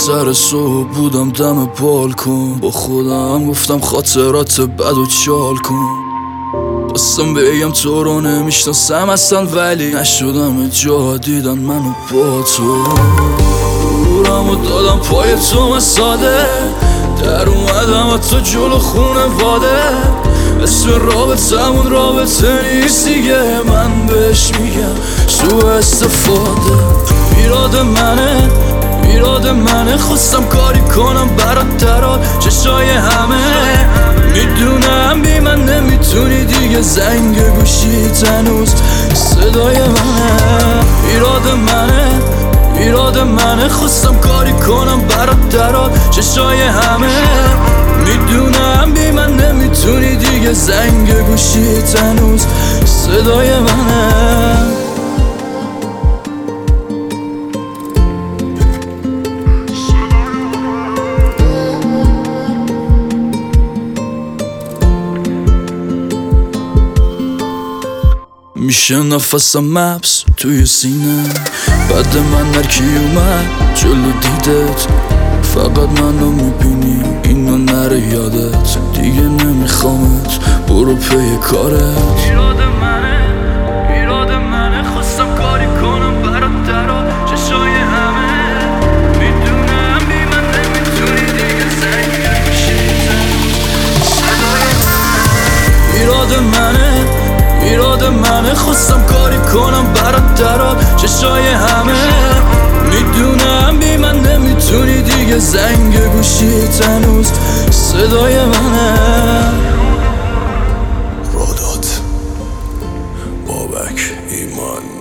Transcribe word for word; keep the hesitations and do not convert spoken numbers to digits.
سر صبح بودم دم بالکن، با خودم گفتم خاطرات بد و چال کن. بستم بگم تو رو نمیشناسم اصلا، ولی نشدم جا دیدن منو با تو. دورم و دادم پای تو مساده، در اومدم و تو جلو خونه واده. اسم رابطمون رابطه نیست دیگه، من بهش میگم سوء استفاده. ایراد منه ایراد منه خواستم کاری کنم برات درا چشای همه. میدونم بی من نمیتونی دیگه، زنگ گوشی تنوز صدای منه. ایراد منه ایراد منه خواستم کاری کنم برات درا چشای همه. میدونم بی من نمیتونی دیگه، زنگ گوشی تنوز صدای منه. میشه نفسم مبس توی سینه، بعد من هرکی اومد جلو دیدت. فقط منو میبینی اینو نره یادت، دیگه نمیخوامت برو پی کارت. ایراد منه ایراد منه خواستم کاری کنم برات درا چشای همه. میدونم بی من نمیتونی دیگه، زنگ گوشی صدای منه. ایراد منه ایراد منه خواستم کاری کنم برات درا چشای همه. میدونم بی من نمیتونی دیگه، زنگ گوشی تنوز صدای منه. رادات بابک ایمان